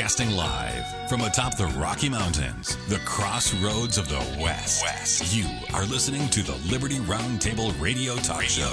Broadcasting live from atop the Rocky Mountains, the crossroads of the West. You are listening to the Liberty Roundtable Radio Talk Show.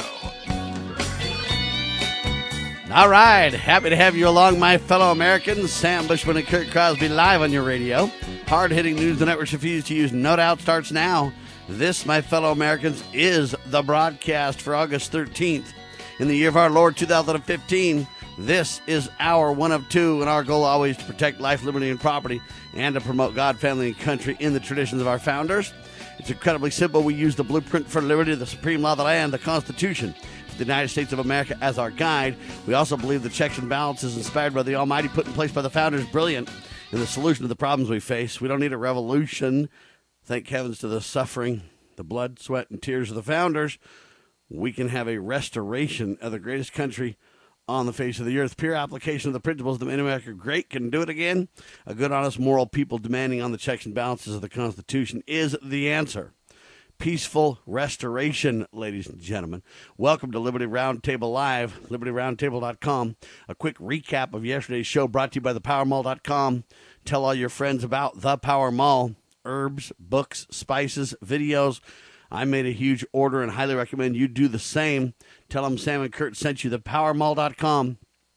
All right. Happy to have you along, my fellow Americans. Sam Bushman and Kurt Crosby live on your radio. Hard-hitting news the networks refuse to use. No doubt starts now. This, my fellow Americans, is the broadcast for August 13th. In the year of our Lord 2015, this is our one of two, and our goal always to protect life, liberty, and property, and to promote God, family, and country in the traditions of our founders. It's incredibly simple. We use the blueprint for liberty, the supreme law of the land, the Constitution, the United States of America as our guide. We also believe the checks and balances inspired by the Almighty, put in place by the founders, brilliant in the solution to the problems we face. We don't need a revolution. Thank heavens to the suffering, the blood, sweat, and tears of the founders. We can have a restoration of the greatest country on the face of the earth. Pure application of the principles that made America great can do it again. A good, honest, moral people demanding on the checks and balances of the Constitution is the answer. Peaceful restoration, ladies and gentlemen. Welcome to Liberty Roundtable Live, libertyroundtable.com. A quick recap of yesterday's show brought to you by thepowermall.com. Tell all your friends about The Power Mall. Herbs, books, spices, videos. I made a huge order and highly recommend you do the same. Tell them Sam and Kurt sent you. Thepowermall.com.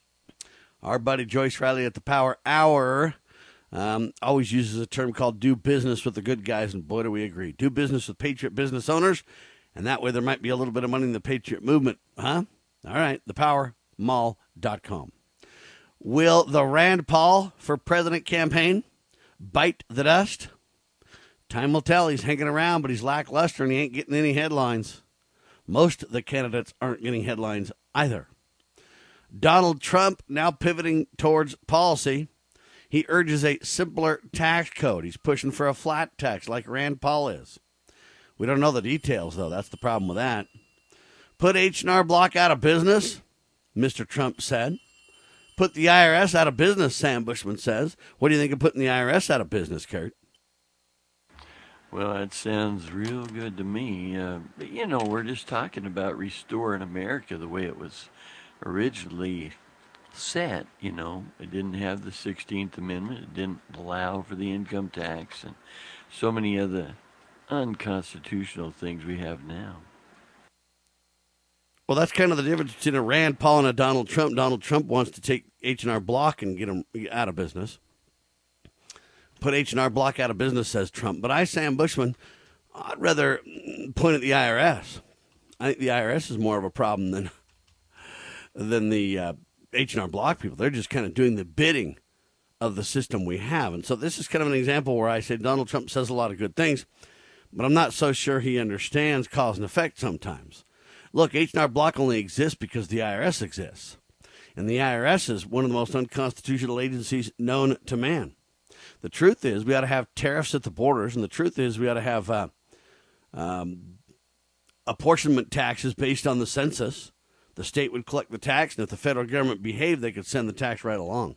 Our buddy Joyce Riley at the Power Hour always uses a term called do business with the good guys, and boy, do we agree. Do business with Patriot business owners, and that way there might be a little bit of money in the Patriot movement. Huh? All right, thepowermall.com. Will the Rand Paul for president campaign bite the dust? Time will tell. He's hanging around, but he's lackluster, and he ain't getting any headlines. Most of the candidates aren't getting headlines either. Donald Trump now pivoting towards policy. He urges a simpler tax code. He's pushing for a flat tax like Rand Paul is. We don't know the details, though. That's the problem with that. Put H&R Block out of business, Mr. Trump said. Put the IRS out of business, Sam Bushman says. What do you think of putting the IRS out of business, Kurt? Well, that sounds real good to me. But, we're just talking about restoring America the way it was originally set. It didn't have the 16th Amendment. It didn't allow for the income tax and so many other unconstitutional things we have now. Well, that's kind of the difference between a Rand Paul and a Donald Trump. Donald Trump wants to take H&R Block and get them out of business. Put H&R Block out of business, says Trump. But I, Sam Bushman, I'd rather point at the IRS. I think the IRS is more of a problem than the H&R Block people. They're just kind of doing the bidding of the system we have. And so this is kind of an example where I say Donald Trump says a lot of good things, but I'm not so sure he understands cause and effect sometimes. Look, H&R Block only exists because the IRS exists. And the IRS is one of the most unconstitutional agencies known to man. The truth is we ought to have tariffs at the borders, and the truth is we ought to have apportionment taxes based on the census. The state would collect the tax, and if the federal government behaved, they could send the tax right along.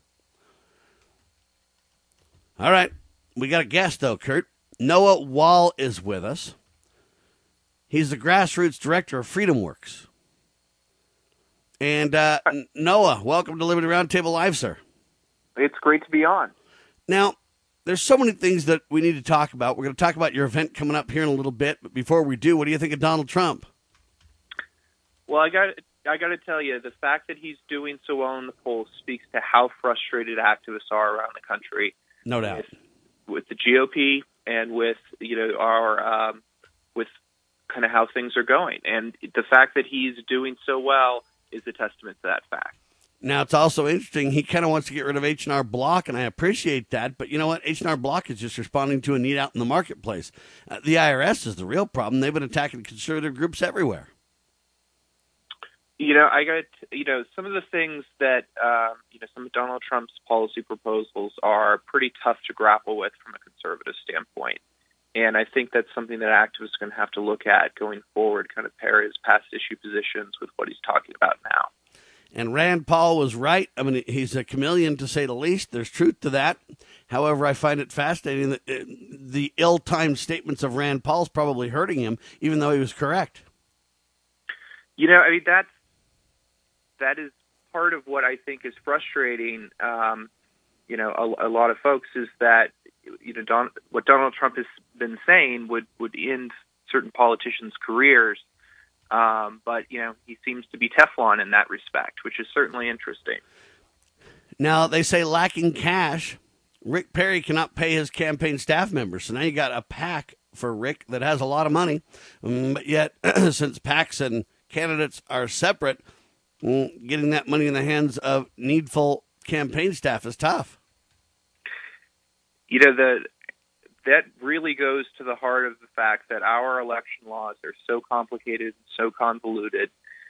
All right, we got a guest, though, Kurt. Noah Wall is with us. He's the grassroots director of Freedom Works. And Noah, welcome to Liberty Roundtable Live, sir. It's great to be on. Now, there's so many things that we need to talk about. We're going to talk about your event coming up here in a little bit. But before we do, what do you think of Donald Trump? Well, I got to tell you, the fact that he's doing so well in the polls speaks to how frustrated activists are around the country. No doubt. With the GOP and with our with kind of how things are going, and the fact that he's doing so well is a testament to that fact. Now, it's also interesting. He kind of wants to get rid of H&R Block, and I appreciate that. But you know what? H&R Block is just responding to a need out in the marketplace. The IRS is the real problem. They've been attacking conservative groups everywhere. Some of the things that, some of Donald Trump's policy proposals are pretty tough to grapple with from a conservative standpoint. And I think that's something that activists are going to have to look at going forward, kind of pair his past issue positions with what he's talking about now. And Rand Paul was right. I mean, he's a chameleon, to say the least. There's truth to that. However, I find it fascinating that the ill-timed statements of Rand Paul's probably hurting him, even though he was correct. That is part of what I think is frustrating. a lot of folks is that what Donald Trump has been saying would end certain politicians' careers, but he seems to be Teflon in that respect, which is certainly interesting. Now they say lacking cash, Rick Perry cannot pay his campaign staff members. So now you got a PAC for Rick that has a lot of money, but yet since PACs and candidates are separate, getting that money in the hands of needful campaign staff is tough. That really goes to the heart of the fact that our election laws are so complicated and so convoluted.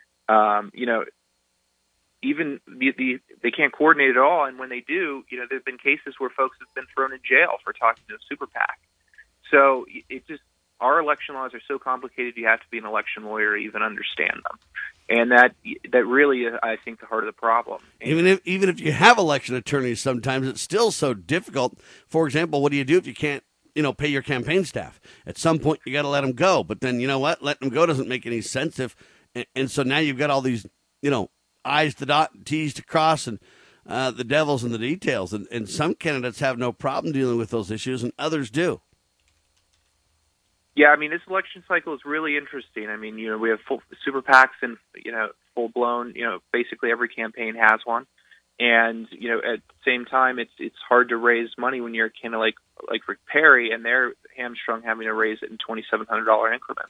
Even they can't coordinate at all, and when they do, there have been cases where folks have been thrown in jail for talking to a super PAC. So our election laws are so complicated. You have to be an election lawyer to even understand them, and that really is, I think, the heart of the problem. Even if you have election attorneys, sometimes it's still so difficult. For example, what do you do if you can't pay your campaign staff? At some point, you got to let them go. But then you know what? Letting them go doesn't make any sense. And so now you've got all these I's to dot, T's to cross, and the devil's in the details. And some candidates have no problem dealing with those issues, and others do. Yeah, this election cycle is really interesting. We have full super PACs and, full blown, basically every campaign has one. And, at the same time, it's hard to raise money when you're kind of like Rick Perry, and they're hamstrung having to raise it in $2,700 increments.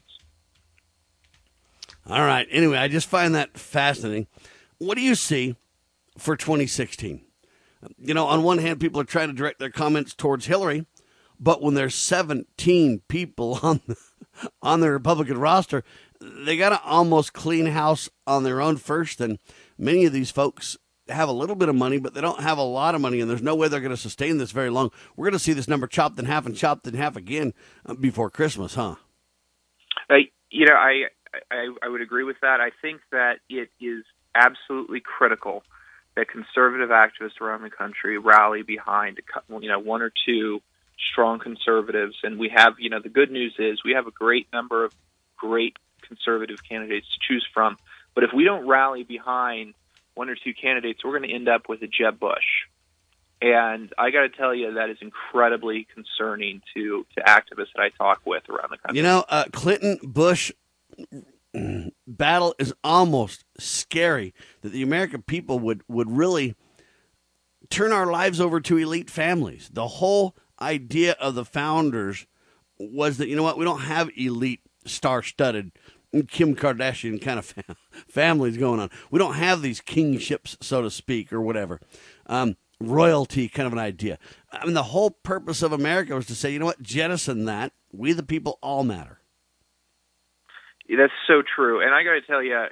All right. Anyway, I just find that fascinating. What do you see for 2016? On one hand, people are trying to direct their comments towards Hillary, but when there's 17 people on the Republican roster, they got to almost clean house on their own first. And many of these folks have a little bit of money, but they don't have a lot of money, and there's no way they're going to sustain this very long. We're going to see this number chopped in half and chopped in half again before Christmas, huh? I would agree with that. I think that it is absolutely critical that conservative activists around the country rally behind, one or two strong conservatives. And we have, the good news is we have a great number of great conservative candidates to choose from. But if we don't rally behind one or two candidates, we're going to end up with a Jeb Bush. And I got to tell you, that is incredibly concerning to activists that I talk with around the country. Clinton-Bush battle is almost scary, that the American people would really turn our lives over to elite families. The whole idea of the founders was that, we don't have elite, star-studded Kim Kardashian kind of families going on. We don't have these kingships, so to speak, or whatever. Royalty kind of an idea. The whole purpose of America was to say, jettison that. We the people all matter. That's so true. And I got to tell you,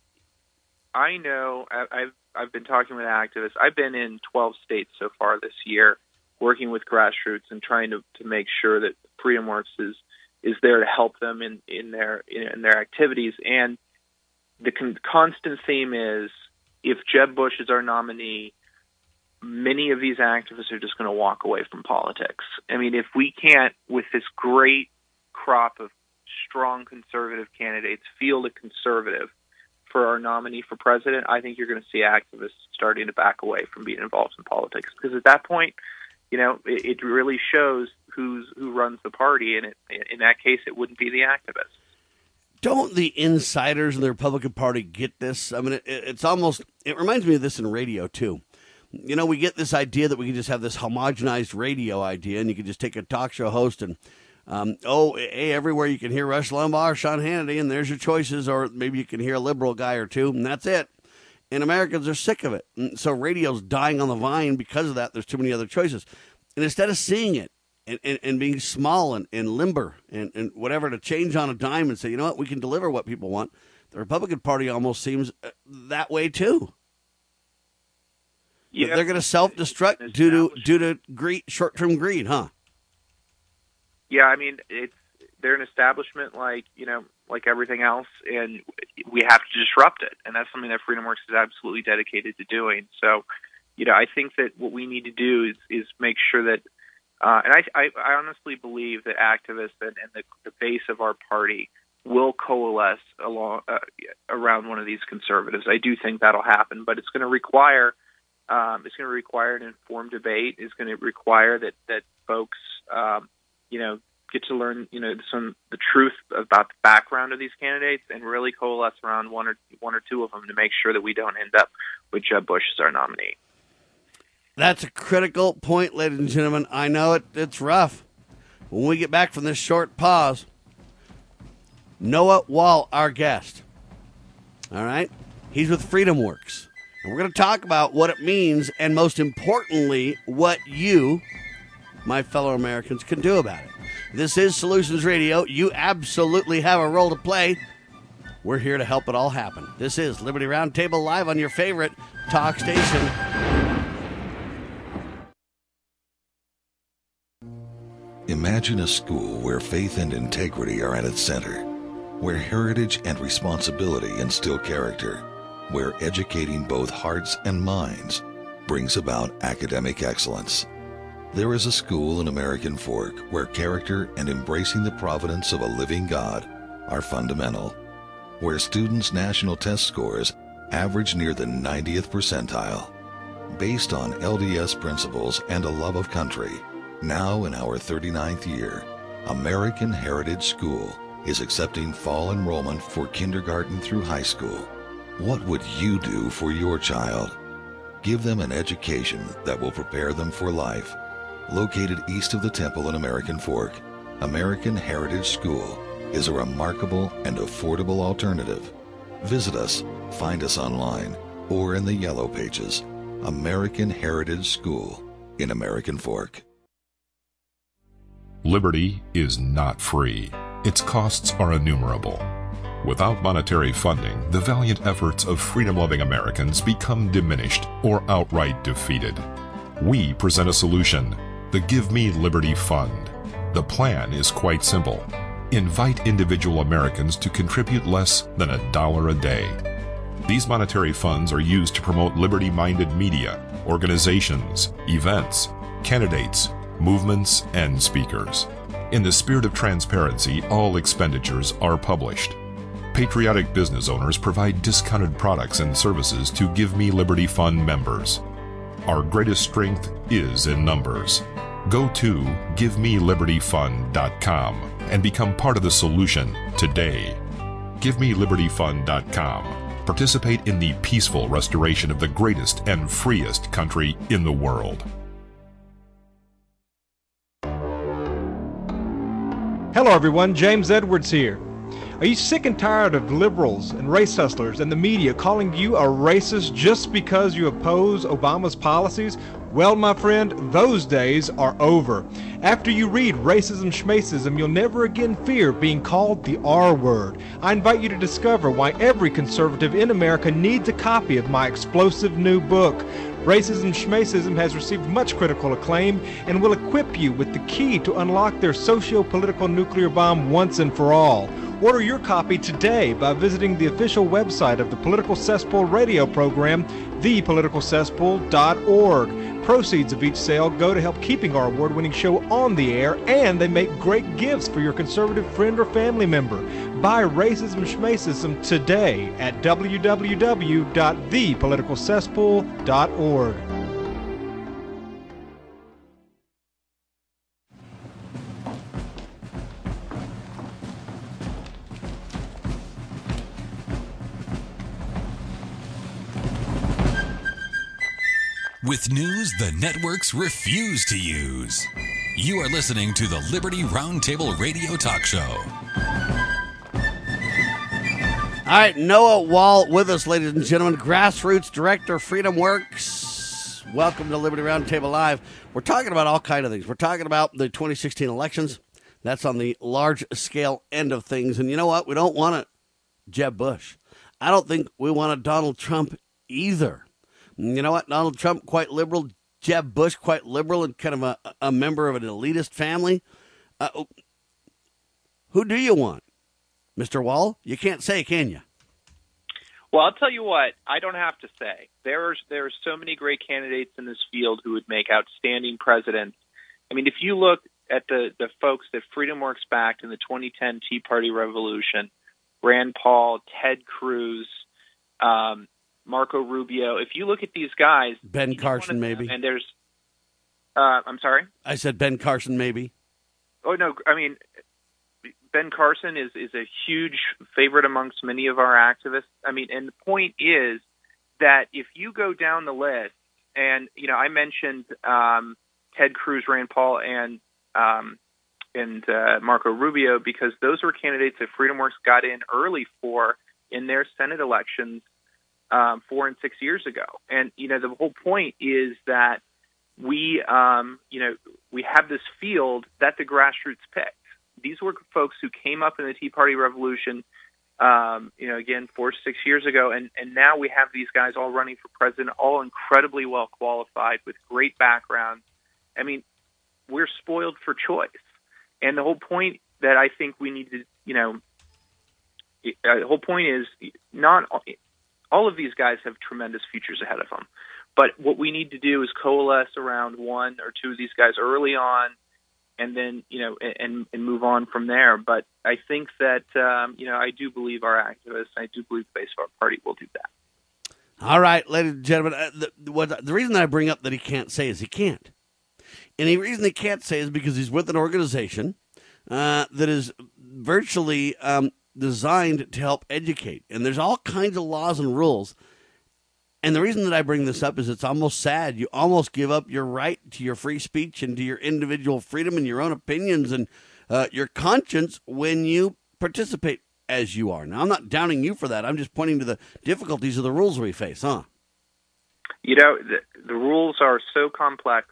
I know I've been talking with activists. I've been in 12 states so far this year, working with grassroots and trying to make sure that FreedomWorks is there to help them in their activities. And the constant theme is, if Jeb Bush is our nominee, many of these activists are just going to walk away from politics. If we can't, with this great crop of strong conservative candidates, field a conservative for our nominee for president, I think you're going to see activists starting to back away from being involved in politics. Because at that point, it really shows who runs the party, and in that case, it wouldn't be the activists. Don't the insiders in the Republican Party get this? It reminds me of this in radio, too. We get this idea that we can just have this homogenized radio idea, and you can just take a talk show host and, everywhere you can hear Rush Limbaugh or Sean Hannity, and there's your choices, or maybe you can hear a liberal guy or two, and that's it. And Americans are sick of it. And so radio's dying on the vine because of that. There's too many other choices. And instead of seeing it and being small and limber and whatever, to change on a dime and say, we can deliver what people want, the Republican Party almost seems that way too. Yeah, they're going to self-destruct due to greed, short-term greed, huh? Yeah, they're an establishment like everything else, and we have to disrupt it. And that's something that FreedomWorks is absolutely dedicated to doing. So, I think that what we need to do is make sure that, and I honestly believe that activists and the base of our party will coalesce around one of these conservatives. I do think that'll happen, but it's going to require It's going to require an informed debate. It's going to require that folks, get to learn, the truth about the background of these candidates and really coalesce around one or two of them to make sure that we don't end up with Jeb Bush as our nominee. That's a critical point, ladies and gentlemen. I know it's rough. When we get back from this short pause, Noah Wall, our guest. All right? He's with FreedomWorks. And we're going to talk about what it means and, most importantly, what you, my fellow Americans, can do about it. This is Solutions Radio. You absolutely have a role to play. We're here to help it all happen. This is Liberty Roundtable live on your favorite talk station. Imagine a school where faith and integrity are at its center, where heritage and responsibility instill character, where educating both hearts and minds brings about academic excellence. There is a school in American Fork where character and embracing the providence of a living God are fundamental, where students' national test scores average near the 90th percentile. Based on LDS principles and a love of country, now in our 39th year, American Heritage School is accepting fall enrollment for kindergarten through high school. What would you do for your child? Give them an education that will prepare them for life. Located east of the Temple in American Fork, American Heritage School is a remarkable and affordable alternative. Visit us, find us online, or in the Yellow Pages. American Heritage School in American Fork. Liberty is not free. Its costs are innumerable. Without monetary funding, the valiant efforts of freedom-loving Americans become diminished or outright defeated. We present a solution, the Give Me Liberty Fund. The plan is quite simple. Invite individual Americans to contribute less than $1 a day. These monetary funds are used to promote liberty-minded media, organizations, events, candidates, movements, and speakers. In the spirit of transparency, all expenditures are published. Patriotic business owners provide discounted products and services to Give Me Liberty Fund members. Our greatest strength is in numbers. Go to GiveMeLibertyFund.com and become part of the solution today. GiveMeLibertyFund.com. Participate in the peaceful restoration of the greatest and freest country in the world. Hello everyone, James Edwards here. Are you sick and tired of liberals and race hustlers and the media calling you a racist just because you oppose Obama's policies? Well, my friend, those days are over. After you read Racism Schmacism, you'll never again fear being called the R word. I invite you to discover why every conservative in America needs a copy of my explosive new book. Racism Schmacism has received much critical acclaim and will equip you with the key to unlock their socio-political nuclear bomb once and for all. Order your copy today by visiting the official website of the Political Cesspool radio program, thepoliticalcesspool.org. Proceeds of each sale go to help keeping our award-winning show on the air, and they make great gifts for your conservative friend or family member. Buy Racism Schmacism today at www.thepoliticalcesspool.org. With news the networks refuse to use. You are listening to the Liberty Roundtable Radio Talk Show. All right, Noah Wall with us, ladies and gentlemen, Grassroots Director, FreedomWorks. Welcome to Liberty Roundtable Live. We're talking about all kinds of things. We're talking about the 2016 elections. That's on the large-scale end of things. And you know what? We don't want a Jeb Bush. I don't think we want a Donald Trump either. You know what? Donald Trump, quite liberal. Jeb Bush, quite liberal and kind of a member of an elitist family. Who do you want? Mr. Wall? You can't say, can you? Well, I'll tell you what. I don't have to say. There are so many great candidates in this field who would make outstanding presidents. I mean, if you look at the folks that FreedomWorks backed in the 2010 Tea Party Revolution, Rand Paul, Ted Cruz, Marco Rubio. If you look at these guys, Ben Carson, maybe. And there's, I'm sorry? I said Ben Carson, maybe. Oh, no, I mean, Ben Carson is a huge favorite amongst many of our activists. I mean, and the point is that if you go down the list, and, you know, I mentioned Ted Cruz, Rand Paul, and Marco Rubio because those were candidates that FreedomWorks got in early for in their Senate elections 4 and 6 years ago. And, you know, the whole point is that we have this field that the grassroots picked. These were folks who came up in the Tea Party Revolution, again, 4 to 6 years ago. And now we have these guys all running for president, all incredibly well qualified with great backgrounds. I mean, we're spoiled for choice. And the whole point that I think we need to, the whole point is not all of these guys have tremendous futures ahead of them. But what we need to do is coalesce around one or two of these guys early on, and then, and move on from there. But I think that, I do believe our activists, I do believe the base of our party will do that. All right, ladies and gentlemen, the reason that I bring up that he can't say is he can't. And the reason he can't say is because he's with an organization that is virtually designed to help educate. And there's all kinds of laws and rules. And the reason that I bring this up is it's almost sad. You almost give up your right to your free speech and to your individual freedom and your own opinions and your conscience when you participate as you are. Now, I'm not downing you for that. I'm just pointing to the difficulties of the rules we face, huh? The rules are so complex.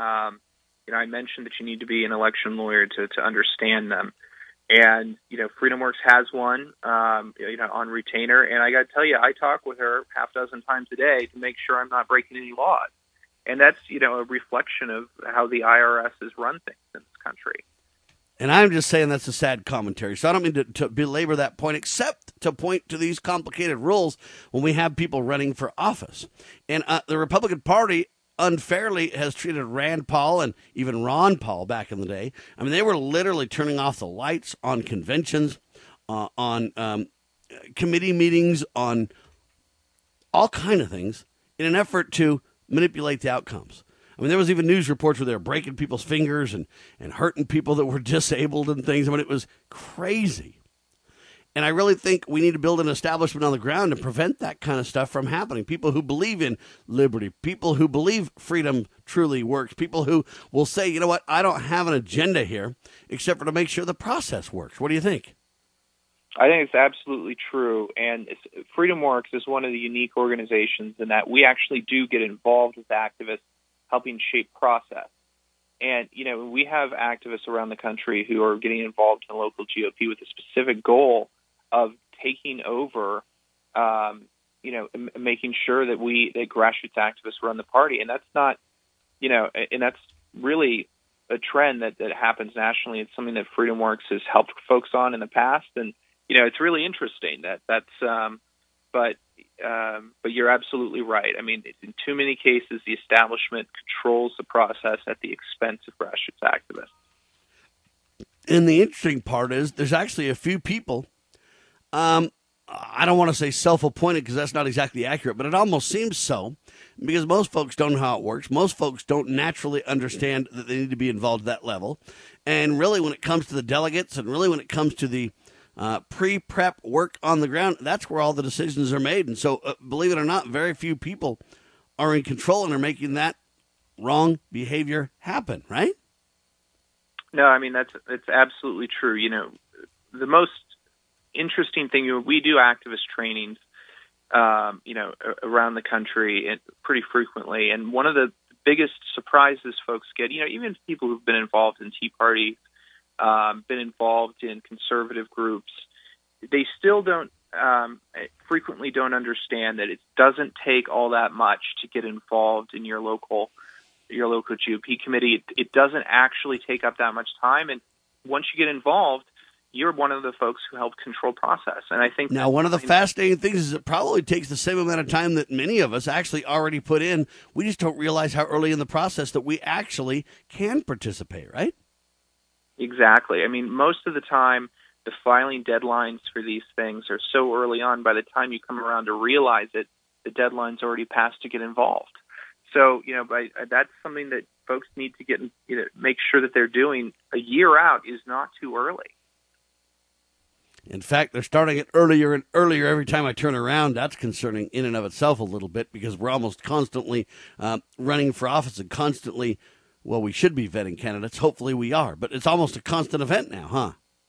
I mentioned that you need to be an election lawyer to understand them. And, FreedomWorks has one, on retainer. And I got to tell you, I talk with her half a dozen times a day to make sure I'm not breaking any laws. And that's, a reflection of how the IRS has run things in this country. And I'm just saying that's a sad commentary. So I don't mean to belabor that point, except to point to these complicated rules when we have people running for office. And the Republican Party unfairly has treated Rand Paul and even Ron Paul back in the day. I mean, they were literally turning off the lights on conventions, on committee meetings, on all kind of things in an effort to manipulate the outcomes. I mean, there was even news reports where they were breaking people's fingers and hurting people that were disabled and things. I mean, it was crazy. And I really think we need to build an establishment on the ground to prevent that kind of stuff from happening. People who believe in liberty, people who believe freedom truly works, people who will say, you know what, I don't have an agenda here except for to make sure the process works. What do you think? I think it's absolutely true. And FreedomWorks is one of the unique organizations in that we actually do get involved with activists helping shape process. And, we have activists around the country who are getting involved in local GOP with a specific goal of taking over, making sure that that grassroots activists run the party. And that's not, and that's really a trend that happens nationally. It's something that FreedomWorks has helped folks on in the past. And, it's really interesting but you're absolutely right. I mean, in too many cases, the establishment controls the process at the expense of grassroots activists. And the interesting part is there's actually a few people, I don't want to say self-appointed because that's not exactly accurate, but it almost seems so because most folks don't know how it works. Most folks don't naturally understand that they need to be involved at that level. And really when it comes to the delegates and really when it comes to the pre-prep work on the ground, that's where all the decisions are made. And so, believe it or not, very few people are in control and are making that wrong behavior happen, right? No, I mean, that's absolutely true. The most interesting thing, we do activist trainings, around the country and pretty frequently. And one of the biggest surprises folks get, even people who've been involved in Tea Party, been involved in conservative groups, they still frequently don't understand that it doesn't take all that much to get involved in your local GOP committee. It doesn't actually take up that much time. And once you get involved, you're one of the folks who help control process. And I think now one of the fascinating things is it probably takes the same amount of time that many of us actually already put in. We just don't realize how early in the process that we actually can participate, right? Exactly. I mean, most of the time, the filing deadlines for these things are so early on. By the time you come around to realize it, the deadline's already passed to get involved. So, that's something that folks need to get, make sure that they're doing. A year out is not too early. In fact, they're starting it earlier and earlier every time I turn around. That's concerning in and of itself a little bit, because we're almost constantly running for office and constantly, well, we should be vetting candidates. Hopefully we are, but it's almost a constant event now, huh?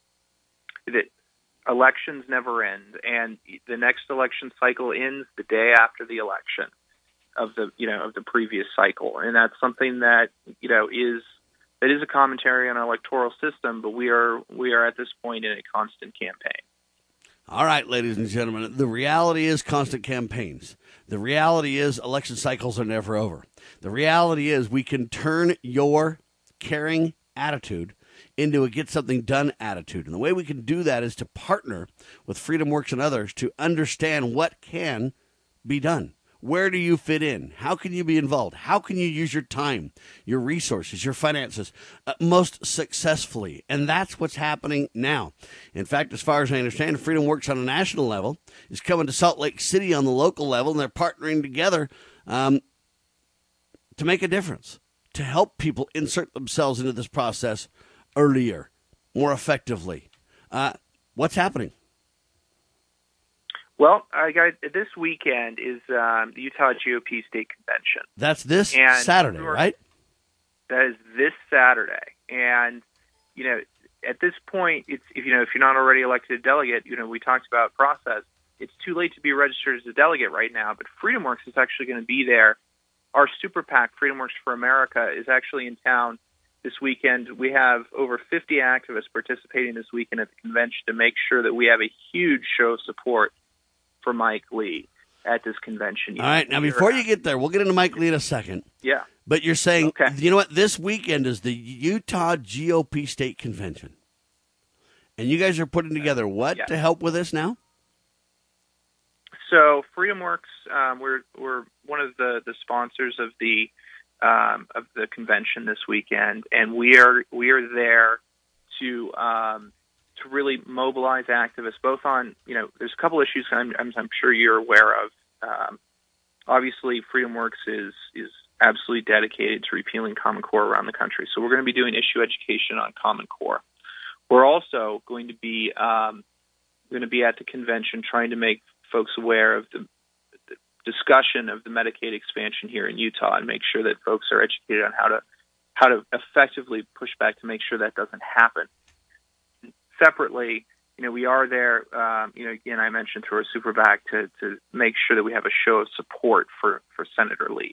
Elections never end, and the next election cycle ends the day after the election of the previous cycle, and that's something that is a commentary on our electoral system. But we are at this point in a constant campaign. All right, ladies and gentlemen, the reality is constant campaigns. The reality is election cycles are never over. The reality is we can turn your caring attitude into a get something done attitude. And the way we can do that is to partner with FreedomWorks and others to understand what can be done. Where do you fit in? How can you be involved? How can you use your time, your resources, your finances most successfully? And that's what's happening now. In fact, as far as I understand, FreedomWorks on a national level is coming to Salt Lake City on the local level, and they're partnering together to make a difference, to help people insert themselves into this process earlier, more effectively. What's happening? Well, guys, this weekend is the Utah GOP State Convention. That's this Saturday, right? That is this Saturday. And, at this point, it's if you're not already elected a delegate, we talked about process. It's too late to be registered as a delegate right now, but FreedomWorks is actually going to be there. Our super PAC, FreedomWorks for America, is actually in town this weekend. We have over 50 activists participating this weekend at the convention to make sure that we have a huge show of support for Mike Lee at this convention. All right, now before you get there, we'll get into Mike Lee in a second. Yeah. But you're saying, okay, you know what, this weekend is the Utah GOP State Convention. And you guys are putting together what to help with this now? So FreedomWorks, we're one of the sponsors of the convention this weekend, and we are there to really mobilize activists, both on there's a couple issues I'm sure you're aware of. Obviously, FreedomWorks is absolutely dedicated to repealing Common Core around the country, so we're going to be doing issue education on Common Core. We're also going to be at the convention trying to make folks aware of the discussion of the Medicaid expansion here in Utah, and make sure that folks are educated on how to effectively push back to make sure that doesn't happen. Separately, we are there, again, I mentioned through our super PAC to make sure that we have a show of support for Senator Lee.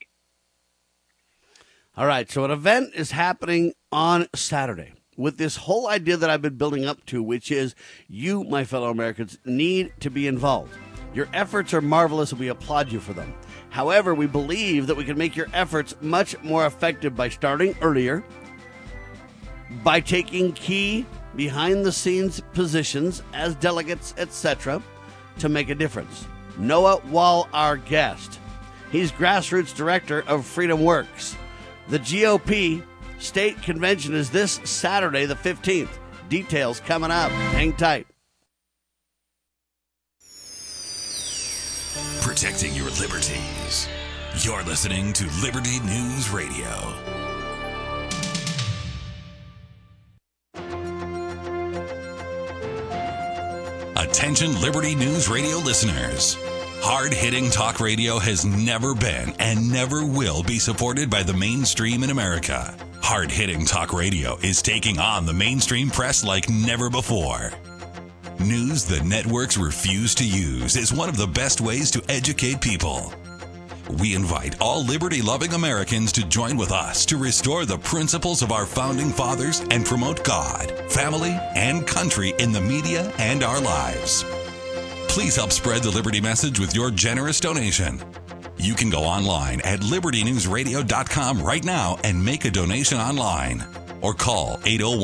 All right, so an event is happening on Saturday with this whole idea that I've been building up to, which is you, my fellow Americans, need to be involved. Your efforts are marvelous, and we applaud you for them. However, we believe that we can make your efforts much more effective by starting earlier, by taking key behind-the-scenes positions as delegates, etc., to make a difference. Noah Wall, our guest. He's grassroots director of FreedomWorks. The GOP State Convention is this Saturday, the 15th. Details coming up. Hang tight. Protecting your liberties. You're listening to Liberty News Radio. Attention Liberty News Radio listeners. Hard-hitting talk radio has never been and never will be supported by the mainstream in America. Hard-hitting talk radio is taking on the mainstream press like never before. News the networks refuse to use is one of the best ways to educate people. We invite all liberty-loving Americans to join with us to restore the principles of our founding fathers and promote God, family, and country in the media and our lives. Please help spread the Liberty message with your generous donation. You can go online at libertynewsradio.com right now and make a donation online. Or call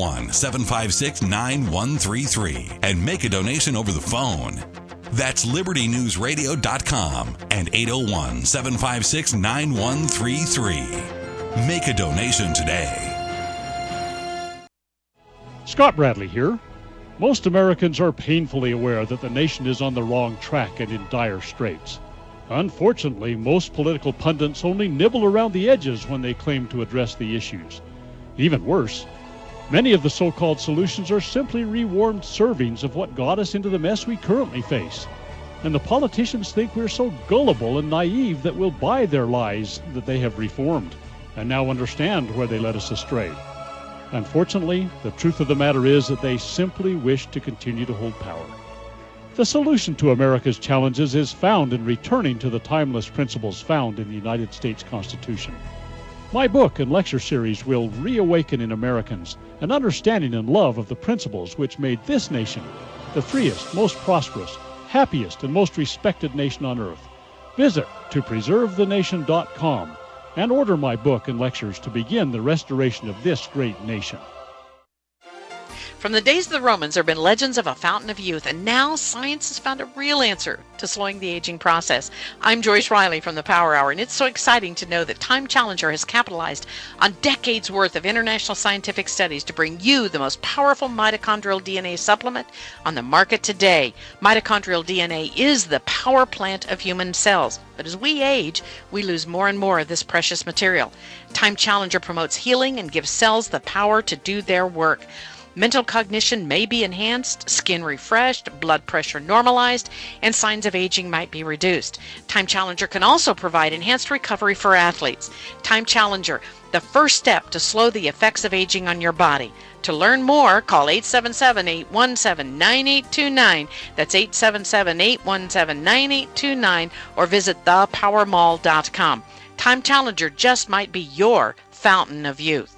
801-756-9133 and make a donation over the phone. That's libertynewsradio.com and 801-756-9133. Make a donation today. Scott Bradley here. Most Americans are painfully aware that the nation is on the wrong track and in dire straits. Unfortunately, most political pundits only nibble around the edges when they claim to address the issues. Even worse, many of the so-called solutions are simply rewarmed servings of what got us into the mess we currently face. And the politicians think we're so gullible and naive that we'll buy their lies that they have reformed and now understand where they led us astray. Unfortunately, the truth of the matter is that they simply wish to continue to hold power. The solution to America's challenges is found in returning to the timeless principles found in the United States Constitution. My book and lecture series will reawaken in Americans an understanding and love of the principles which made this nation the freest, most prosperous, happiest, and most respected nation on earth. Visit topreservethenation.com and order my book and lectures to begin the restoration of this great nation. From the days of the Romans, there have been legends of a fountain of youth, and now science has found a real answer to slowing the aging process. I'm Joyce Riley from the Power Hour, and it's so exciting to know that Time Challenger has capitalized on decades worth of international scientific studies to bring you the most powerful mitochondrial DNA supplement on the market today. Mitochondrial DNA is the power plant of human cells, but as we age, we lose more and more of this precious material. Time Challenger promotes healing and gives cells the power to do their work. Mental cognition may be enhanced, skin refreshed, blood pressure normalized, and signs of aging might be reduced. Time Challenger can also provide enhanced recovery for athletes. Time Challenger, the first step to slow the effects of aging on your body. To learn more, call 877-817-9829. That's 877-817-9829, or visit thepowermall.com. Time Challenger just might be your fountain of youth.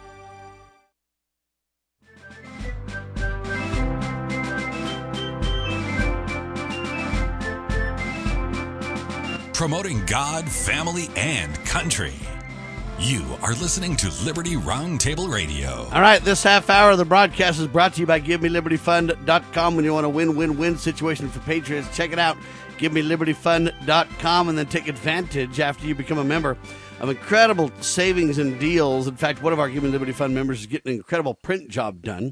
Promoting God, family, and country. You are listening to Liberty Roundtable Radio. All right, this half hour of the broadcast is brought to you by GiveMeLibertyFund.com. When you want a win-win-win situation for Patriots, check it out, GiveMeLibertyFund.com, and then take advantage after you become a member of incredible savings and deals. In fact, one of our Give Me Liberty Fund members is getting an incredible print job done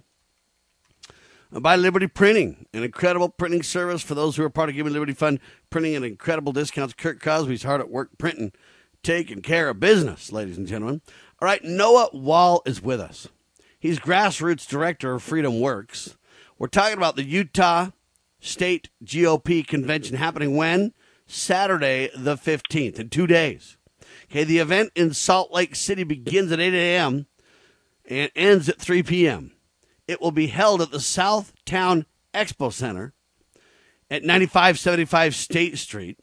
by Liberty Printing, an incredible printing service for those who are part of Give Me Liberty Fund, printing at incredible discounts. Kurt Cosby's hard at work printing, taking care of business, ladies and gentlemen. All right, Noah Wall is with us. He's grassroots director of Freedom Works. We're talking about the Utah State GOP convention happening when? Saturday the 15th, in 2 days. Okay, the event in Salt Lake City begins at 8 a.m. and ends at 3 p.m. It will be held at the Southtown Expo Center at 9575 State Street,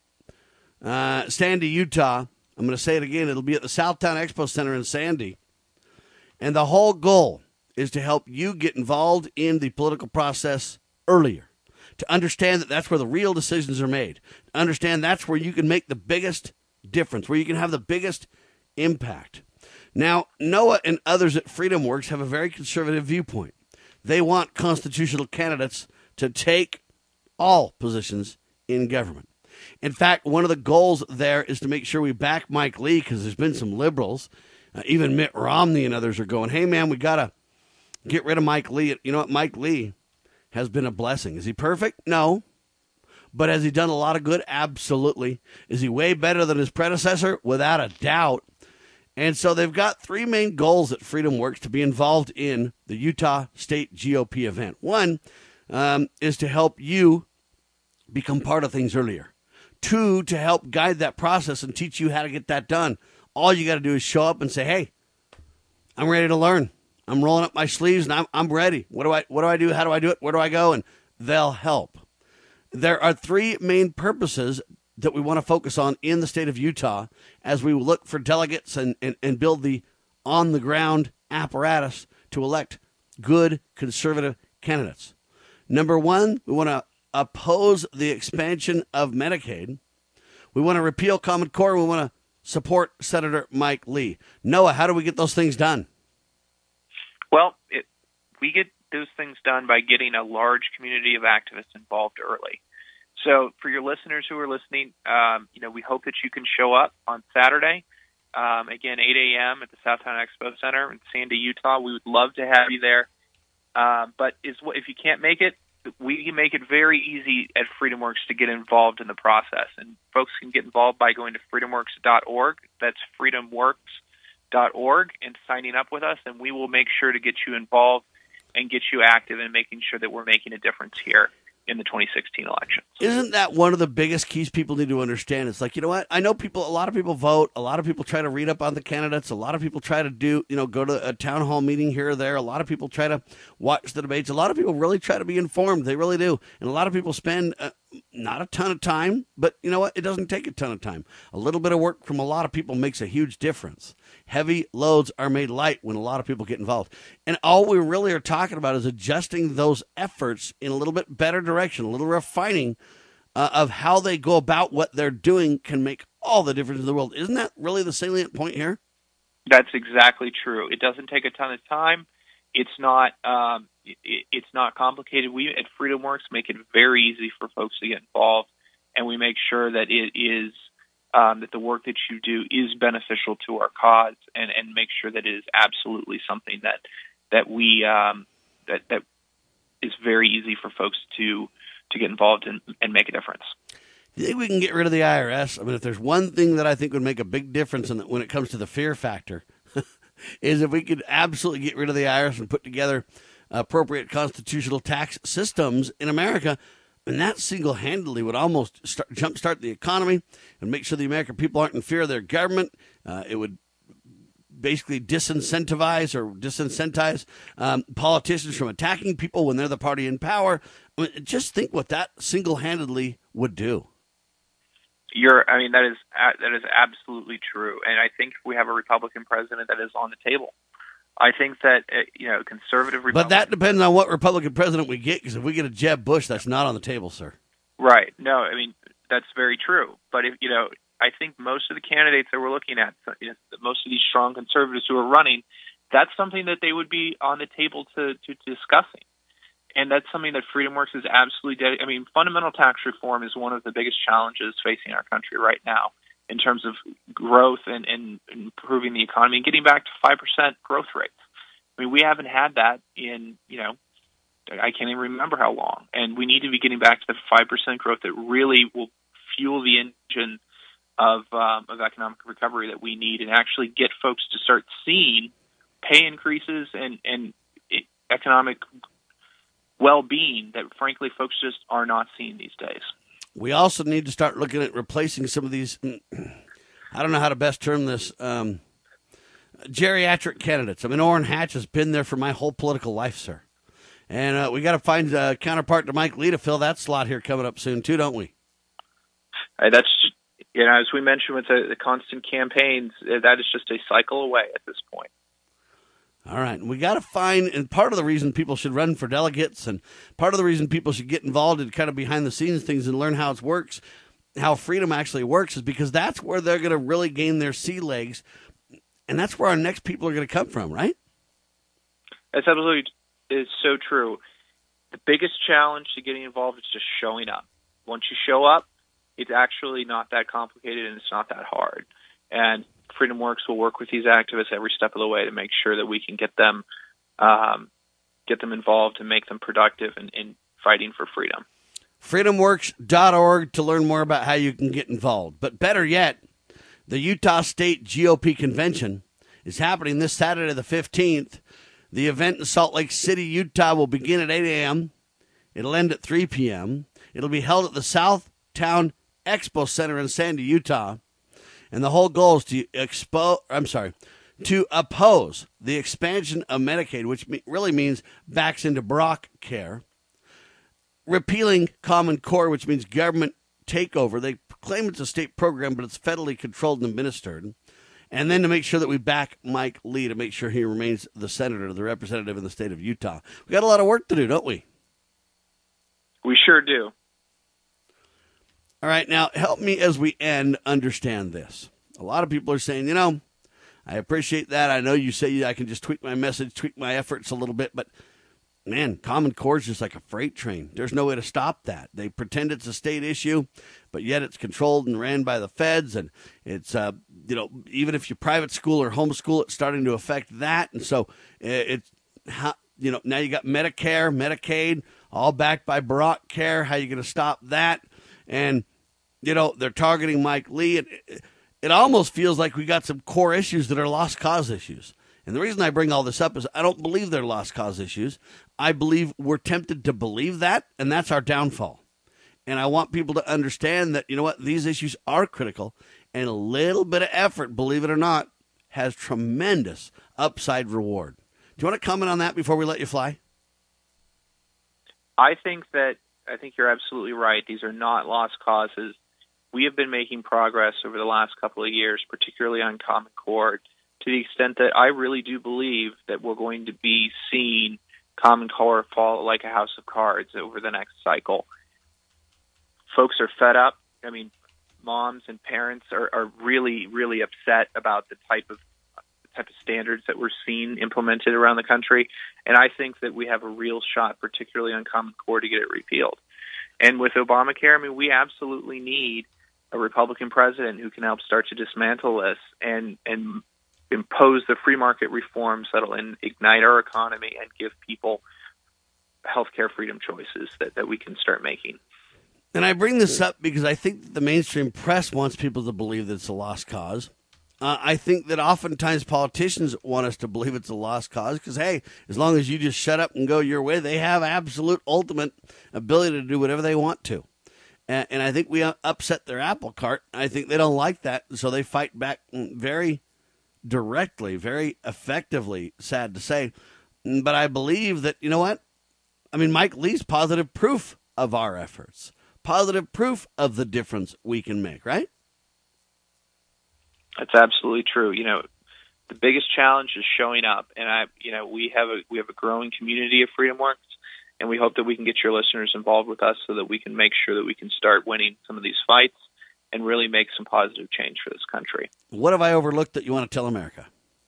Sandy, Utah. I'm going to say it again. It'll be at the Southtown Expo Center in Sandy. And the whole goal is to help you get involved in the political process earlier, to understand that that's where the real decisions are made, to understand that's where you can make the biggest difference, where you can have the biggest impact. Now, Noah and others at Freedom Works have a very conservative viewpoint. They want constitutional candidates to take all positions in government. In fact, one of the goals there is to make sure we back Mike Lee, because there's been some liberals, even Mitt Romney and others are going, hey, man, we got to get rid of Mike Lee. You know what? Mike Lee has been a blessing. Is he perfect? No. But has he done a lot of good? Absolutely. Is he way better than his predecessor? Without a doubt. And so they've got three main goals at Freedom Works to be involved in the Utah State GOP event. One is to help you become part of things earlier. Two, to help guide that process and teach you how to get that done. All you got to do is show up and say, hey, I'm ready to learn. I'm rolling up my sleeves and I'm ready. What do I do? How do I do it? Where do I go? And they'll help. There are three main purposes that we want to focus on in the state of Utah as we look for delegates and build the on-the-ground apparatus to elect good conservative candidates. Number one, we want to oppose the expansion of Medicaid. We want to repeal Common Core. We want to support Senator Mike Lee. Noah, how do we get those things done? Well, we get those things done by getting a large community of activists involved early. So for your listeners who are listening, we hope that you can show up on Saturday, again, 8 a.m. at the Southtown Expo Center in Sandy, Utah. We would love to have you there. But if you can't make it, we make it very easy at FreedomWorks to get involved in the process. And folks can get involved by going to freedomworks.org. That's freedomworks.org, and signing up with us, and we will make sure to get you involved and get you active in making sure that we're making a difference here in the 2016 election. Isn't that one of the biggest keys people need to understand? It's like, you know what? I know a lot of people vote. A lot of people try to read up on the candidates. A lot of people try to go to a town hall meeting here or there. A lot of people try to watch the debates. A lot of people really try to be informed. They really do. And a lot of people spend not a ton of time, but you know what? It doesn't take a ton of time. A little bit of work from a lot of people makes a huge difference. Heavy loads are made light when a lot of people get involved. And all we really are talking about is adjusting those efforts in a little bit better direction, a little refining of how they go about what they're doing can make all the difference in the world. Isn't that really the salient point here? That's exactly true. It doesn't take a ton of time. It's not complicated. We at FreedomWorks make it very easy for folks to get involved, and we make sure that it is that the work that you do is beneficial to our cause, and make sure that it is absolutely something that we that is very easy for folks to get involved in and make a difference. Do you think we can get rid of the IRS? I mean, if there's one thing that I think would make a big difference when it comes to the fear factor, is if we could absolutely get rid of the IRS and put together appropriate constitutional tax systems in America. And that single-handedly would almost jumpstart the economy and make sure the American people aren't in fear of their government. It would basically disincentivize politicians from attacking people when they're the party in power. I mean, just think what that single-handedly would do. That is absolutely true. And I think if we have a Republican president that is on the table, I think that conservative Republican. But that depends on what Republican president we get. Because if we get a Jeb Bush, that's not on the table, sir. Right. No, I mean that's very true. But if I think most of the candidates that we're looking at, most of these strong conservatives who are running, that's something that they would be on the table to discussing. And that's something that FreedomWorks is absolutely dedicated. I mean, fundamental tax reform is one of the biggest challenges facing our country right now in terms of growth and improving the economy and getting back to 5% growth rates. I mean, we haven't had that in, I can't even remember how long. And we need to be getting back to the 5% growth that really will fuel the engine of economic recovery that we need and actually get folks to start seeing pay increases and economic well-being that, frankly, folks just are not seeing these days. We also need to start looking at replacing some of these, I don't know how to best term this, geriatric candidates. I mean, Orrin Hatch has been there for my whole political life, sir. And we got to find a counterpart to Mike Lee to fill that slot here coming up soon, too, don't we? That's, as we mentioned with the constant campaigns, that is just a cycle away at this point. All right. And we got to find, and part of the reason people should run for delegates and part of the reason people should get involved in kind of behind the scenes things and learn how it works, how freedom actually works, is because that's where they're going to really gain their sea legs. And that's where our next people are going to come from, right? That's absolutely is so true. The biggest challenge to getting involved is just showing up. Once you show up, it's actually not that complicated and it's not that hard. And FreedomWorks will work with these activists every step of the way to make sure that we can get them involved and make them productive in fighting for freedom. FreedomWorks.org to learn more about how you can get involved. But better yet, the Utah State GOP Convention is happening this Saturday, the 15th. The event in Salt Lake City, Utah, will begin at 8 a.m. It'll end at 3 p.m. It'll be held at the Southtown Expo Center in Sandy, Utah. And the whole goal is to oppose the expansion of Medicaid, which really means backs into Brock care, repealing Common Core, which means government takeover. They claim it's a state program, but it's federally controlled and administered. And then to make sure that we back Mike Lee, to make sure he remains the senator, the representative in the state of Utah. We got a lot of work to do, don't we? We sure do. All right, now help me as we end understand this. A lot of people are saying, I appreciate that. I know you say I can just tweak my message, tweak my efforts a little bit, but man, Common Core is just like a freight train. There's no way to stop that. They pretend it's a state issue, but yet it's controlled and ran by the feds. And it's, even if you private school or homeschool, it's starting to affect that. And so now you got Medicare, Medicaid, all backed by Barack Care. How are you going to stop that? And, they're targeting Mike Lee. It almost feels like we got some core issues that are lost cause issues. And the reason I bring all this up is I don't believe they're lost cause issues. I believe we're tempted to believe that, and that's our downfall. And I want people to understand that, these issues are critical, and a little bit of effort, believe it or not, has tremendous upside reward. Do you want to comment on that before we let you fly? I think you're absolutely right. These are not lost causes. We have been making progress over the last couple of years, particularly on Common Core, to the extent that I really do believe that we're going to be seeing Common Core fall like a house of cards over the next cycle. Folks are fed up. I mean, moms and parents are really, really upset about the type of standards that we're seeing implemented around the country. And I think that we have a real shot, particularly on Common Core, to get it repealed. And with Obamacare, we absolutely need a Republican president who can help start to dismantle this and impose the free market reforms that'll ignite our economy and give people healthcare freedom choices that we can start making. And I bring this up because I think that the mainstream press wants people to believe that it's a lost cause. I think that oftentimes politicians want us to believe it's a lost cause because, hey, as long as you just shut up and go your way, they have absolute ultimate ability to do whatever they want to. And I think we upset their apple cart. I think they don't like that, so they fight back very directly, very effectively, sad to say. But I believe that, Mike Lee's positive proof of our efforts, positive proof of the difference we can make, right? That's absolutely true. The biggest challenge is showing up, and we have a growing community of FreedomWorks, and we hope that we can get your listeners involved with us so that we can make sure that we can start winning some of these fights and really make some positive change for this country. What have I overlooked that you want to tell America?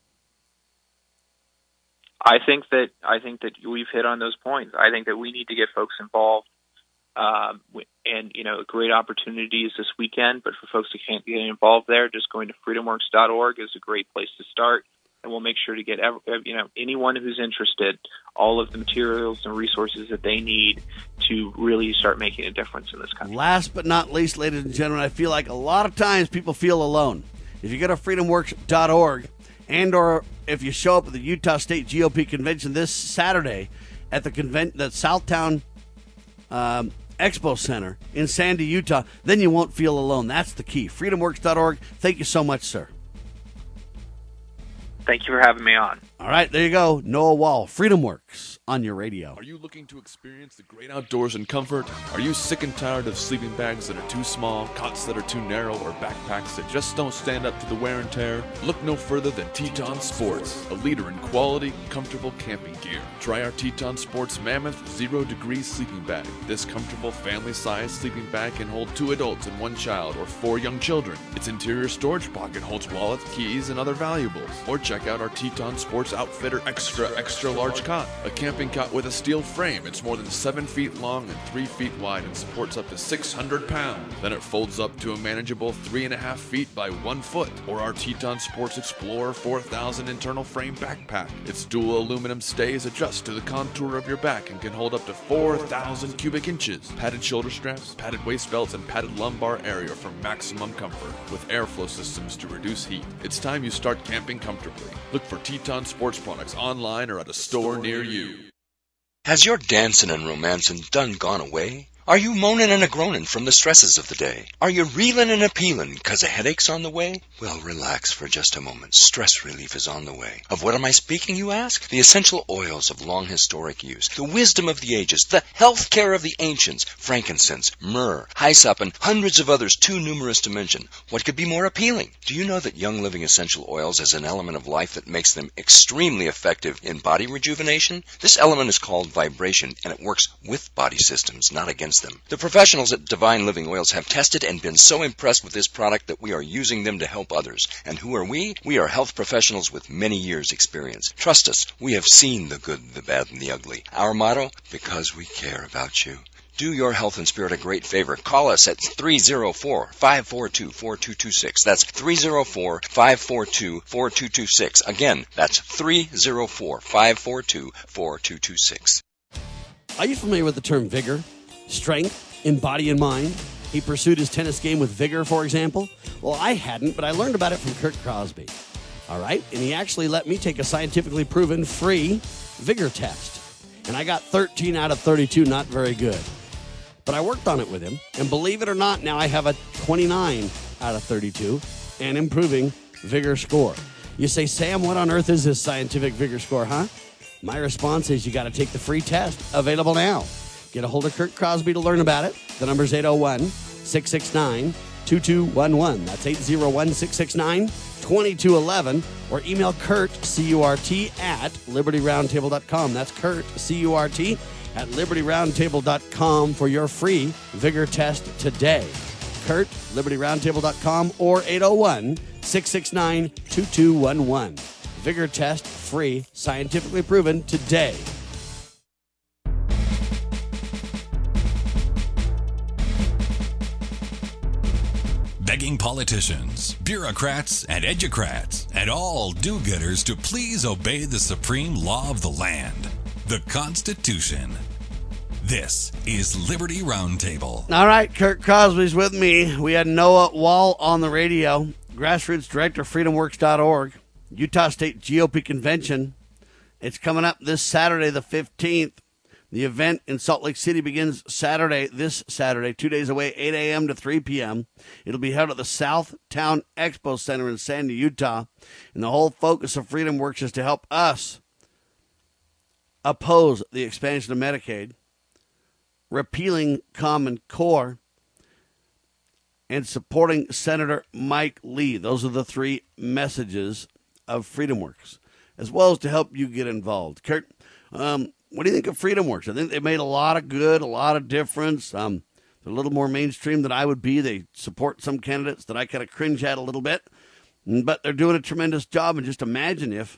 I think that we've hit on those points. I think that we need to get folks involved. And great opportunities this weekend, but for folks who can't get involved there, just going to freedomworks.org is a great place to start, and we'll make sure to get anyone who's interested all of the materials and resources that they need to really start making a difference in this country. Last but not least, ladies and gentlemen, I feel like a lot of times people feel alone. If you go to freedomworks.org and or if you show up at the Utah State GOP convention this Saturday at the Southtown Expo Center in Sandy, Utah, then you won't feel alone. That's the key. freedomworks.org. Thank you so much, sir. Thank you for having me on. All right, there you go. Noah Wall, FreedomWorks on your radio. Are you looking to experience the great outdoors in comfort? Are you sick and tired of sleeping bags that are too small, cots that are too narrow, or backpacks that just don't stand up to the wear and tear? Look no further than Teton Sports, a leader in quality, comfortable camping gear. Try our Teton Sports Mammoth 0 Degree sleeping bag. This comfortable family-sized sleeping bag can hold 2 adults and 1 child or 4 young children. Its interior storage pocket holds wallets, keys, and other valuables. Or check out our Teton Sports Outfitter Extra Large Cot, a camping cot with a steel frame. It's more than 7 feet long and 3 feet wide and supports up to 600 pounds. Then it folds up to a manageable 3.5 feet by 1 foot. Or our Teton Sports Explorer 4000 internal frame backpack. Its dual aluminum stays adjust to the contour of your back and can hold up to 4,000 cubic inches. Padded shoulder straps, padded waist belts, and padded lumbar area for maximum comfort, with airflow systems to reduce heat. It's time you start camping comfortably. Look for Teton Sports products online or at a store near you. Has your dancing and romancing done gone away? Are you moaning and a-groaning from the stresses of the day? Are you reeling and appealing 'cause a headache's on the way? Well, relax for just a moment. Stress relief is on the way. Of what am I speaking, you ask? The essential oils of long historic use, the wisdom of the ages, the health care of the ancients, frankincense, myrrh, hyssop, and hundreds of others too numerous to mention. What could be more appealing? Do you know that Young Living Essential Oils is an element of life that makes them extremely effective in body rejuvenation? This element is called vibration, and it works with body systems, not against them. The professionals at Divine Living Oils have tested and been so impressed with this product that we are using them to help others. And who are we? We are health professionals with many years' experience. Trust us, we have seen the good, the bad, and the ugly. Our motto? Because we care about you. Do your health and spirit a great favor. Call us at 304-542-4226. That's 304-542-4226. Again, that's 304-542-4226. Are you familiar with the term vigor, strength, in body and mind? He pursued his tennis game with vigor, for example. Well, I hadn't, but I learned about it from Kurt Crosby. All right? And he actually let me take a scientifically proven free vigor test. And I got 13 out of 32, not very good. But I worked on it with him, and believe it or not, now I have a 29 out of 32 and improving vigor score. You say, Sam, what on earth is this scientific vigor score, huh? My response is you got to take the free test, available now. Get a hold of Kurt Crosby to learn about it. The number's 801-669-2211. That's 801-669-2211. Or email Kurt, C-U-R-T, at LibertyRoundtable.com. That's Kurt, C-U-R-T, at LibertyRoundtable.com for your free vigor test today. Kurt, LibertyRoundtable.com, or 801-669-2211. Vigor test, free, scientifically proven today. Begging politicians, bureaucrats, and educrats, and all do-gooders to please obey the supreme law of the land, the Constitution. This is Liberty Roundtable. All right, Kurt Crosby's with me. We had Noah Wall on the radio, grassroots director, freedomworks.org, Utah State GOP Convention. It's coming up this Saturday, the 15th. The event in Salt Lake City begins this Saturday, 2 days away, 8 a.m. to 3 p.m. It'll be held at the Southtown Expo Center in Sandy, Utah. And the whole focus of Freedom Works is to help us oppose the expansion of Medicaid, repealing Common Core, and supporting Senator Mike Lee. Those are the three messages of Freedom Works, as well as to help you get involved. Kurt, what do you think of Freedom Works? I think they made a lot of good, a lot of difference. They're a little more mainstream than I would be. They support some candidates that I kind of cringe at a little bit, but they're doing a tremendous job. And just imagine if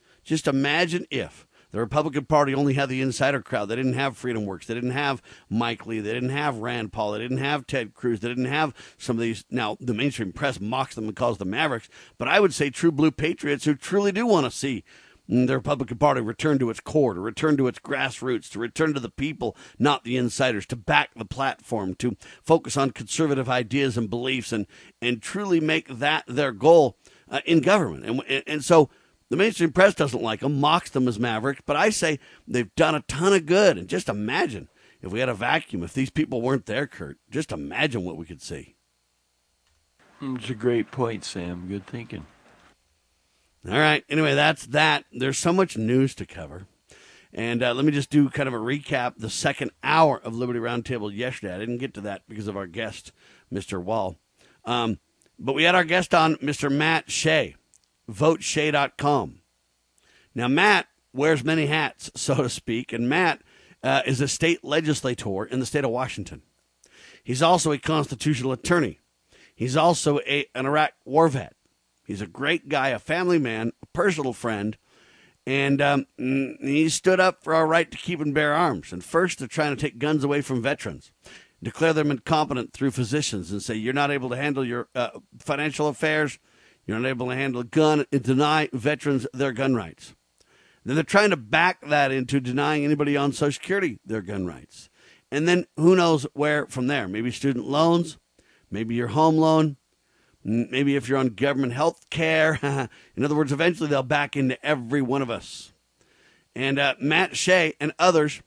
the Republican Party only had the insider crowd. They didn't have Freedom Works. They didn't have Mike Lee. They didn't have Rand Paul. They didn't have Ted Cruz. They didn't have some of these. Now, the mainstream press mocks them and calls them mavericks, but I would say true blue patriots who truly do want to see the Republican Party return to its core, to return to its grassroots, to return to the people, not the insiders, to back the platform, to focus on conservative ideas and beliefs, and truly make that their goal in government. And so the mainstream press doesn't like them, mocks them as mavericks, but I say they've done a ton of good. And just imagine if we had a vacuum, if these people weren't there, Kurt, just imagine what we could see. It's a great point, Sam. Good thinking. All right. Anyway, that's that. There's so much news to cover. And let me just do kind of a recap. The second hour of Liberty Roundtable yesterday. I didn't get to that because of our guest, Mr. Wall. But we had our guest on, Mr. Matt Shea, VoteShea.com. Now, Matt wears many hats, so to speak. And Matt is a state legislator in the state of Washington. He's also a constitutional attorney. He's also an Iraq war vet. He's a great guy, a family man, a personal friend, and he stood up for our right to keep and bear arms. And first, they're trying to take guns away from veterans, declare them incompetent through physicians, and say you're not able to handle your financial affairs, you're not able to handle a gun, and deny veterans their gun rights. Then they're trying to back that into denying anybody on Social Security their gun rights. And then who knows where from there? Maybe student loans, maybe your home loan. Maybe if you're on government health care. In other words, eventually they'll back into every one of us. And Matt Shea and others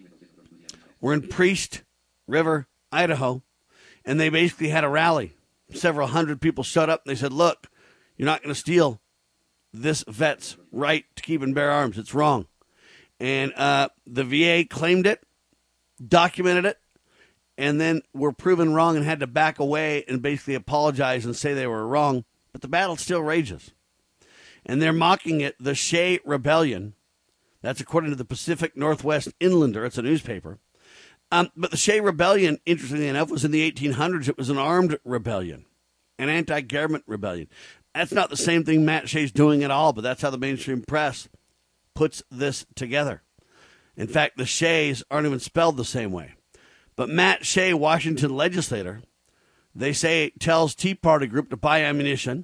were in Priest River, Idaho, and they basically had a rally. Several hundred people showed up. And they said, look, you're not going to steal this vet's right to keep and bear arms. It's wrong. And the VA claimed it, documented it, and then were proven wrong and had to back away and basically apologize and say they were wrong. But the battle still rages. And they're mocking it, the Shea Rebellion. That's according to the Pacific Northwest Inlander. It's a newspaper. But the Shea Rebellion, interestingly enough, was in the 1800s. It was an armed rebellion, an anti-government rebellion. That's not the same thing Matt Shea's doing at all, but that's how the mainstream press puts this together. In fact, the Sheas aren't even spelled the same way. But Matt Shea, Washington legislator, they say tells Tea Party group to buy ammunition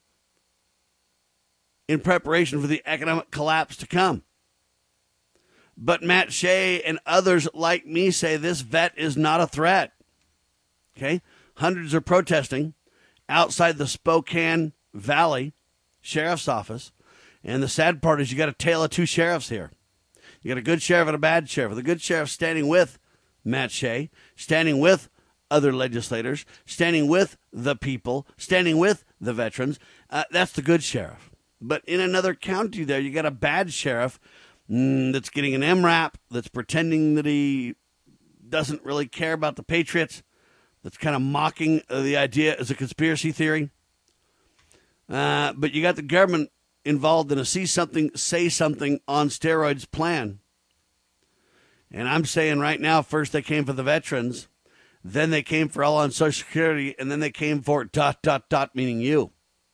in preparation for the economic collapse to come. But Matt Shea and others like me say this vet is not a threat. Okay? Hundreds are protesting outside the Spokane Valley Sheriff's Office. And the sad part is you got a tale of two sheriffs here. You got a good sheriff and a bad sheriff. The good sheriff standing with Matt Shea, standing with other legislators, standing with the people, standing with the veterans. That's the good sheriff. But in another county there, you got a bad sheriff that's getting an MRAP, that's pretending that he doesn't really care about the Patriots, that's kind of mocking the idea as a conspiracy theory. But you got the government involved in a see something, say something on steroids plan. And I'm saying right now, first they came for the veterans, then they came for all on Social Security, and then they came for ... meaning you.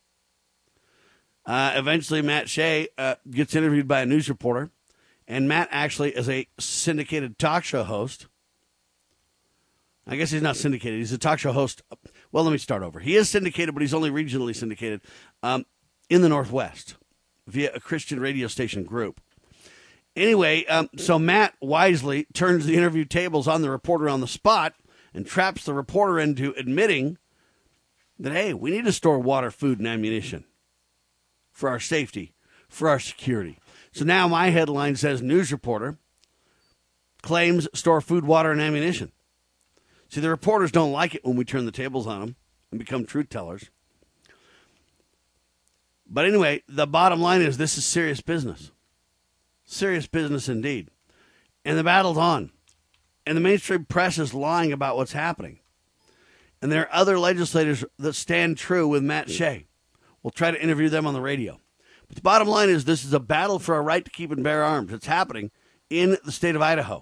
Eventually, Matt Shea gets interviewed by a news reporter. And Matt actually is a syndicated talk show host. I guess he's not syndicated. He's a talk show host. Well, let me start over. He is syndicated, but he's only regionally syndicated in the Northwest via a Christian radio station group. Anyway, so Matt wisely turns the interview tables on the reporter on the spot and traps the reporter into admitting that, hey, we need to store water, food, and ammunition for our safety, for our security. So now my headline says news reporter claims store food, water, and ammunition. See, the reporters don't like it when we turn the tables on them and become truth tellers. But anyway, the bottom line is this is serious business. Serious business indeed. And the battle's on. And the mainstream press is lying about what's happening. And there are other legislators that stand true with Matt Shea. We'll try to interview them on the radio. But the bottom line is this is a battle for our right to keep and bear arms. It's happening in the state of Idaho.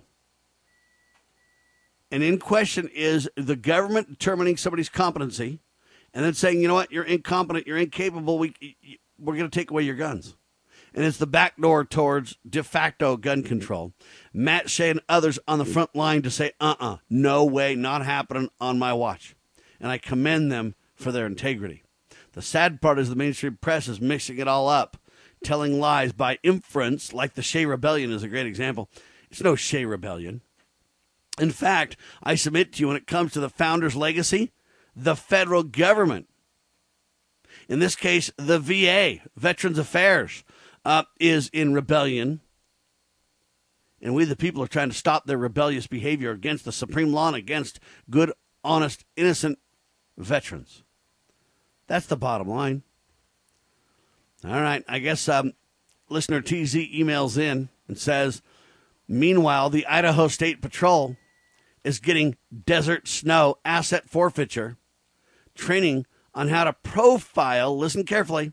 And in question is the government determining somebody's competency and then saying, you know what, you're incompetent, you're incapable, we're going to take away your guns. And it's the back door towards de facto gun control. Matt Shea and others on the front line to say, no way, not happening on my watch. And I commend them for their integrity. The sad part is the mainstream press is mixing it all up, telling lies by inference, like the Shea Rebellion is a great example. It's no Shea Rebellion. In fact, I submit to you when it comes to the founder's legacy, the federal government, in this case, the VA, Veterans Affairs, is in rebellion. And we, the people, are trying to stop their rebellious behavior against the supreme law and against good, honest, innocent veterans. That's the bottom line. All right, I guess listener TZ emails in and says, meanwhile, the Idaho State Patrol is getting desert snow asset forfeiture training on how to profile, listen carefully,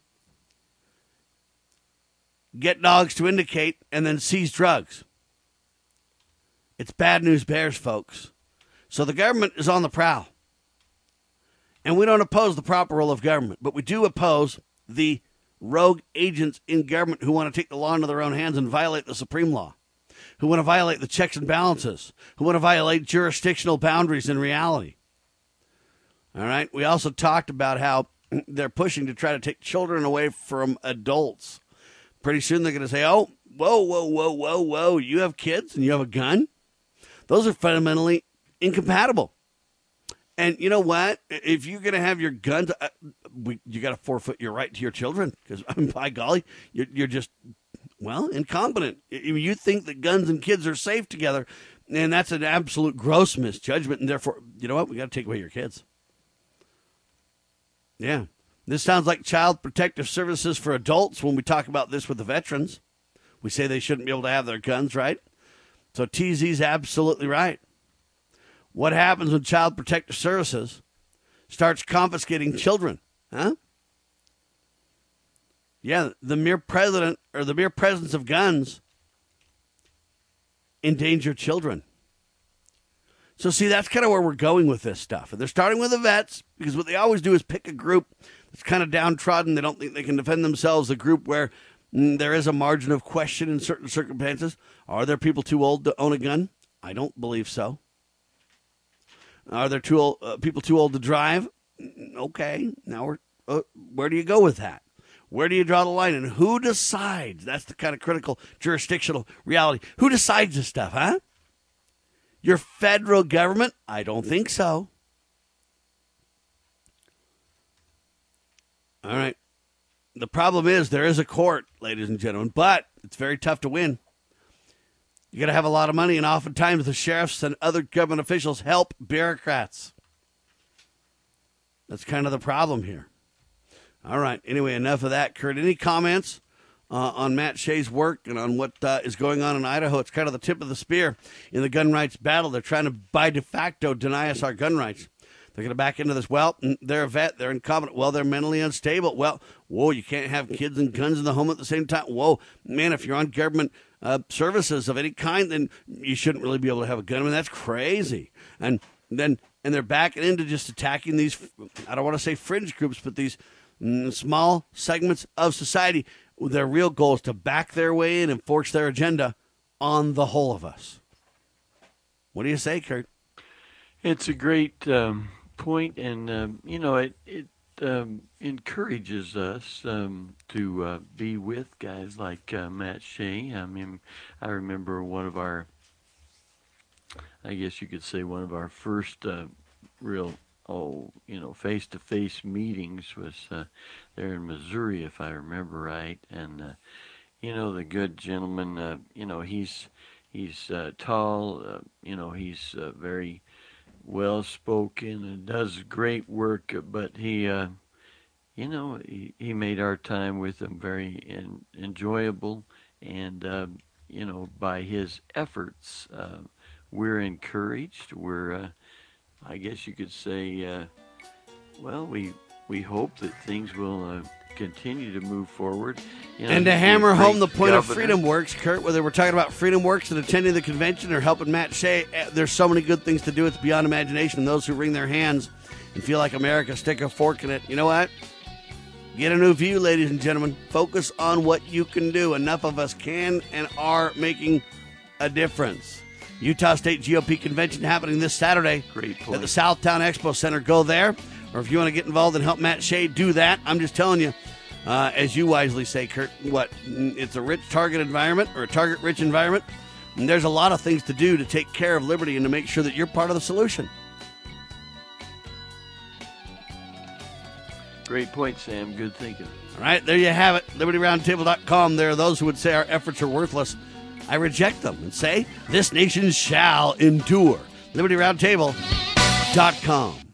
get dogs to indicate, and then seize drugs. It's bad news bears, folks. So the government is on the prowl. And we don't oppose the proper role of government, but we do oppose the rogue agents in government who want to take the law into their own hands and violate the supreme law, who want to violate the checks and balances, who want to violate jurisdictional boundaries in reality. All right. We also talked about how they're pushing to try to take children away from adults. Pretty soon they're going to say, oh, whoa, you have kids and you have a gun? Those are fundamentally incompatible. And you know what? If you're going to have your guns, you got to forfeit your right to your children because, by golly, you're just, incompetent. You think that guns and kids are safe together, and that's an absolute gross misjudgment. And therefore, you know what? We got to take away your kids. Yeah. This sounds like Child Protective Services for adults when we talk about this with the veterans. We say they shouldn't be able to have their guns, right? So TZ's absolutely right. What happens when Child Protective Services starts confiscating children? Huh? Yeah, the mere presence of guns endanger children. So see, that's kind of where we're going with this stuff. And they're starting with the vets because what they always do is pick a group that's kind of downtrodden. They don't think they can defend themselves. A group where there is a margin of question in certain circumstances. Are there people too old to own a gun? I don't believe so. Are there people too old to drive? Okay, now where do you go with that? Where do you draw the line, and who decides? That's the kind of critical jurisdictional reality. Who decides this stuff, huh? Your federal government? I don't think so. All right. The problem is there is a court, ladies and gentlemen, but it's very tough to win. You got to have a lot of money, and oftentimes the sheriffs and other government officials help bureaucrats. That's kind of the problem here. All right. Anyway, enough of that, Kurt. Any comments on Matt Shae's work and on what is going on in Idaho? It's kind of the tip of the spear in the gun rights battle. They're trying to, by de facto, deny us our gun rights. They're going to back into this. Well, they're a vet. They're incompetent. Well, they're mentally unstable. Well, whoa, you can't have kids and guns in the home at the same time. Whoa, man, if you're on government services of any kind, then you shouldn't really be able to have a gun. I mean, that's crazy. And they're backing into just attacking these, I don't want to say fringe groups, but these small segments of society. Their real goal is to back their way in and force their agenda on the whole of us. What do you say, Kurt? It's a great point, and it encourages us to be with guys like Matt Shae. I mean, I remember one of our, I guess you could say, one of our first real face-to-face meetings was there in Missouri, if I remember right. And the good gentleman, he's tall, he's very well-spoken and does great work, but he made our time with him very enjoyable, and by his efforts, we're encouraged. We're I guess you could say, we hope that things will continue to move forward. And to hammer home the point of Freedom Works, Kurt, whether we're talking about Freedom Works and attending the convention or helping Matt Shae, there's so many good things to do. It's beyond imagination. And those who wring their hands and feel like America, stick a fork in it. You know what? Get a new view, ladies and gentlemen. Focus on what you can do. Enough of us can and are making a difference. Utah State GOP Convention happening this Saturday at the Southtown Expo Center. Go there. Or if you want to get involved and help Matt Shae, do that. I'm just telling you, as you wisely say, Kurt, it's a rich target environment or a target-rich environment. And there's a lot of things to do to take care of liberty and to make sure that you're part of the solution. Great point, Sam. Good thinking. All right, there you have it. LibertyRoundtable.com. There are those who would say our efforts are worthless. I reject them and say this nation shall endure. LibertyRoundtable.com.